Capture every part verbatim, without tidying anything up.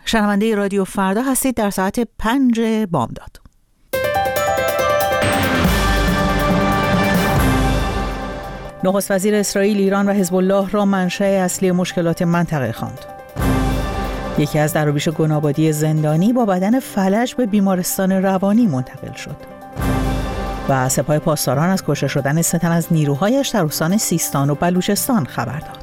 شنونده رادیو فردا هستید در ساعت پنج بامداد. نخست وزیر اسرائیل ایران و حزب الله را منشأ اصلی مشکلات منطقه خواند. یکی از درویش گنابادی زندانی با بدن فلج به بیمارستان روانی منتقل شد. و سپاه پاسداران از کشته شدن سه تن از نیروهایش در استان سیستان و بلوچستان خبر داد.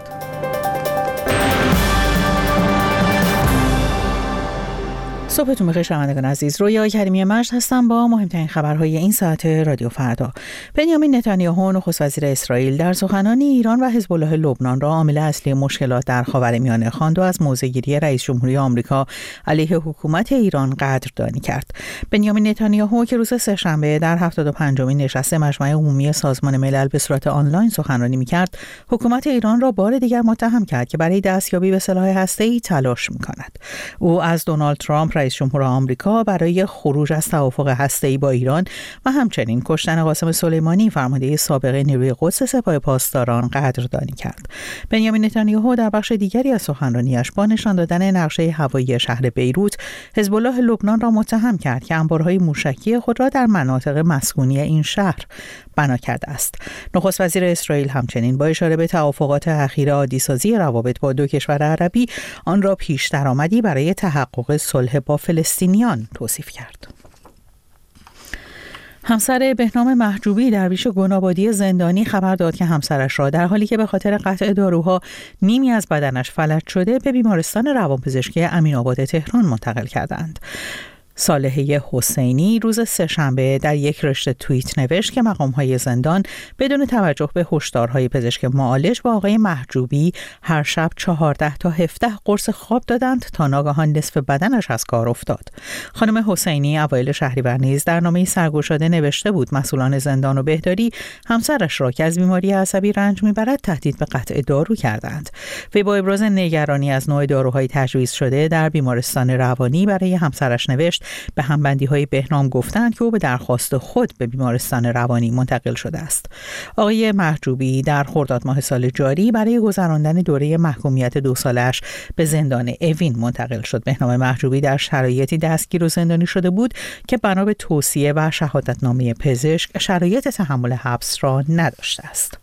صبحتون بخیر شنوندگان عزیز. رویا کریمی مجد هستم با مهمترین خبرهای این ساعت رادیو فردا. بنیامین نتانیاهو نخست وزیر اسرائیل در سخنانی ایران و حزب الله لبنان را عامل اصلی مشکلات در خاورمیانه خواند و از موضع‌گیری رئیس جمهوری آمریکا علیه حکومت ایران قدردانی کرد. بنیامین نتانیاهو که روز سه‌شنبه در هفتاد و پنجمین نشست مجمع عمومی سازمان ملل به صورت آنلاین سخنرانی می‌کرد، حکومت ایران را بار دیگر متهم کرد که برای دستیابی به سلاح هسته‌ای تلاش می‌کند. او از دونالد ترامپ رئیس جمهور آمریکا برای خروج از توافق هسته‌ای با ایران و همچنین کشتن قاسم سلیمانی فرمانده سابق نیروی قدس سپاه پاسداران قدردانی کرد. بنیامین نتانیاهو در بخش دیگری از سخنرانیش با نشان دادن نقشه هوایی شهر بیروت، حزب الله لبنان را متهم کرد که انبارهای موشکی خود را در مناطق مسکونی این شهر بنا کرده است. نخست وزیر اسرائیل همچنین با اشاره به توافقات اخیر عادی‌سازی روابط با دو کشور عربی آن را پیش درآمدی برای تحقق صلح با فلسطینیان توصیف کرد. همسر بهنام محجوبی درویش گنابادی زندانی خبر داد که همسرش را در حالی که به خاطر قطع داروها نیمی از بدنش فلج شده به بیمارستان روانپزشکی امین‌آباد تهران منتقل کردند. صالحه حسینی روز سه‌شنبه در یک رشته توییت نوشت که مقام‌های زندان بدون توجه به هشدارهای پزشک معالج با آقای محجوبی هر شب چهارده تا هفده قرص خواب دادند تا ناگهان نصف بدنش از کار افتاد. خانم حسینی اوایل شهریور نیز در نامه‌ای سرگشاده نوشته بود مسئولان زندان و بهداری همسرش را که از بیماری عصبی رنج می‌برد تهدید به قطع دارو کردند. وی با ابراز نگرانی از نوع داروهای تجویز شده در بیمارستان روانی برای همسرش نوشت به همبندی‌های بهنام گفتند که او به درخواست خود به بیمارستان روانی منتقل شده است. آقای محجوبی در خرداد ماه سال جاری برای گذراندن دوره محکومیت دو سالش به زندان اوین منتقل شد. بهنام محجوبی در شرایطی دستگیر و زندانی شده بود که بنا به توصیه و شهادتنامه پزشک شرایط تحمل حبس را نداشته است.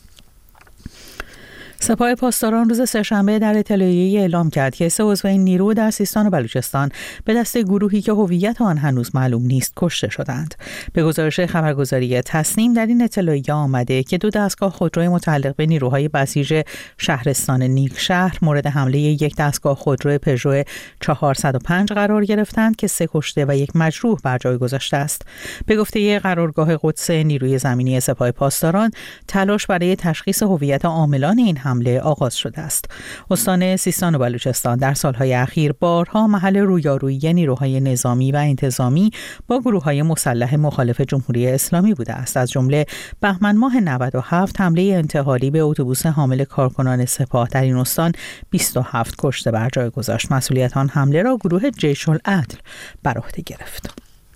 سپاه پاسداران روز سه‌شنبه در اطلاعیه‌ای اعلام کرد که سه عضو این نیرو در سیستان و بلوچستان به دست گروهی که هویت آن هنوز معلوم نیست کشته شدند. به گزارش خبرگزاری تصنیم در این اطلاعیه آمده که دو دستگاه خودروی متعلق به نیروهای بسیج شهرستان نیکشهر مورد حمله یک دستگاه خودرو پژو چهارصد و پنج قرار گرفتند که سه کشته و یک مجروح بر جای گذاشته است. به گفته قرارگاه قدس نیروی زمینی سپاه پاسداران، تلاش برای تشخیص هویت عاملان این حمله آغاز شده است. استان سیستان و بلوچستان در سالهای اخیر بارها محل رویارویی نیروهای نظامی و انتظامی با گروه‌های مسلح مخالف جمهوری اسلامی بوده است. از جمله بهمن ماه نود و هفت حمله انتحاری به اتوبوس حامل کارکنان سپاه در این استان بیست و هفت کشته بر جای گذاشت. مسئولیت آن حمله را گروه جیش العدل بر عهده گرفت.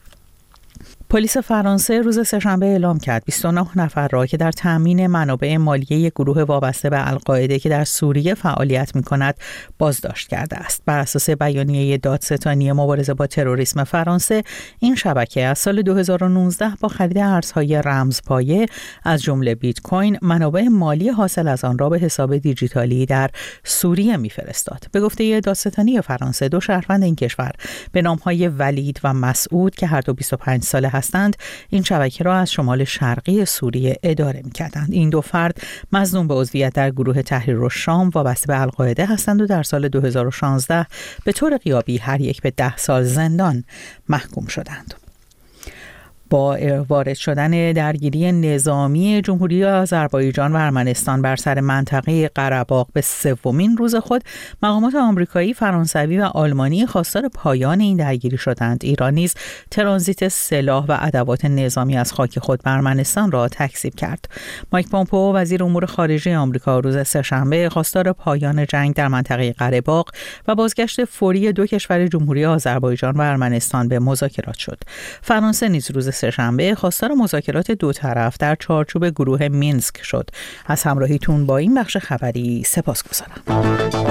پلیس فرانسه روز سه‌شنبه اعلام کرد بیست و نه نفر را که در تامین منابع مالی یک گروه وابسته به القاعده که در سوریه فعالیت می‌کند بازداشت کرده است. بر اساس بیانیه دادستانی مبارزه با تروریسم فرانسه، این شبکه از سال دو هزار و نوزده با خرید ارزهای رمزپایه از جمله بیت کوین منابع مالی حاصل از آن را به حساب دیجیتالی در سوریه می‌فرستاد. به گفته دادستانی فرانسه، دو شهروند این کشور به نام‌های ولید و مسعود که هر دو بیست و پنج ساله هستند این شبکه را از شمال شرقی سوریه اداره می‌کردند. این دو فرد مظنون به عضویت در گروه تحریر الشام وابسته به القاعده هستند و در سال دو هزار و شانزده به طور غیابی هر یک به ده سال زندان محکوم شدند. با وارد شدن درگیری نظامی جمهوری آذربایجان و ارمنستان بر سر منطقه قره‌باغ به سومین روز خود، مقامات آمریکایی، فرانسوی و آلمانی خواستار پایان این درگیری شدند. ایران نیز ترانزیت سلاح و ادوات نظامی از خاک خود به ارمنستان را تکذیب کرد. مایک پومپئو وزیر امور خارجه آمریکا روز سه‌شنبه خواستار پایان جنگ در منطقه قره‌باغ و بازگشت فوری دو کشور جمهوری آذربایجان و ارمنستان به مذاکرات شد. فرانسه نیز روز سه‌شنبه خواستار مذاکرات دو طرف در چارچوب گروه مینسک شد. از همراهیتون با این بخش خبری سپاسگزارم.